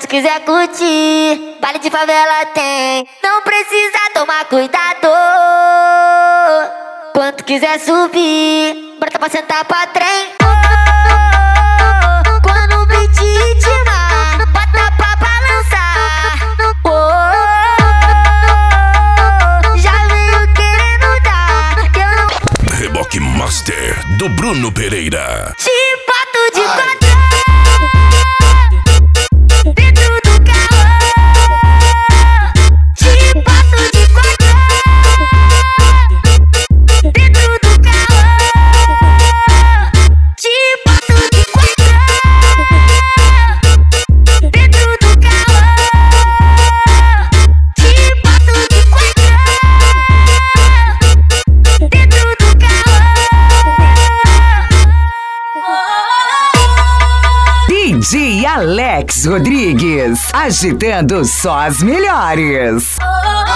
quiser curtir, baile de favela tem, não precisa tomar cuidado. Quando quiser subir, brota pra sentar pra trem. Quando o beat ritmar, bota pra balançar. Já veio querendo dar, eu não... Reboque Master do Bruno Pereira. Te boto de quatro dentro do carro. Te boto de quatro dentro do carro. Te boto de quatro dentro do carro. Te boto de quatro dentro do carro. DJ Alex Rodrigues, agitando só as melhores.